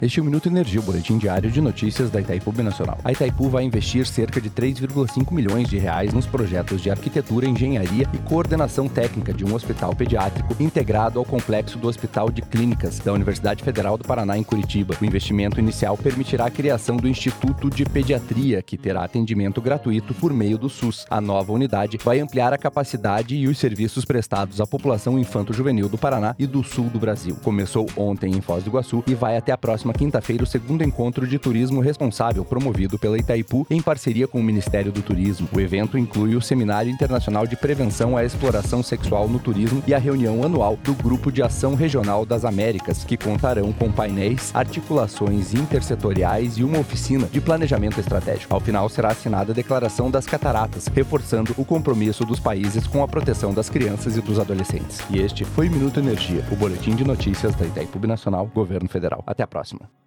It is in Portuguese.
Este é o Minuto Energia, o boletim diário de notícias da Itaipu Binacional. A Itaipu vai investir cerca de 3,5 milhões de reais nos projetos de arquitetura, engenharia e coordenação técnica de um hospital pediátrico integrado ao complexo do Hospital de Clínicas da Universidade Federal do Paraná, em Curitiba. O investimento inicial permitirá a criação do Instituto de Pediatria, que terá atendimento gratuito por meio do SUS. A nova unidade vai ampliar a capacidade e os serviços prestados à população infanto-juvenil do Paraná e do sul do Brasil. Começou ontem em Foz do Iguaçu e vai até a próxima quinta-feira o segundo encontro de turismo responsável promovido pela Itaipu em parceria com o Ministério do Turismo. O evento inclui o Seminário Internacional de Prevenção à Exploração Sexual no Turismo e a reunião anual do Grupo de Ação Regional das Américas, que contarão com painéis, articulações intersetoriais e uma oficina de planejamento estratégico. Ao final será assinada a Declaração das Cataratas, reforçando o compromisso dos países com a proteção das crianças e dos adolescentes. E este foi o Minuto Energia, o boletim de notícias da Itaipu Binacional, Governo Federal. Até a próxima.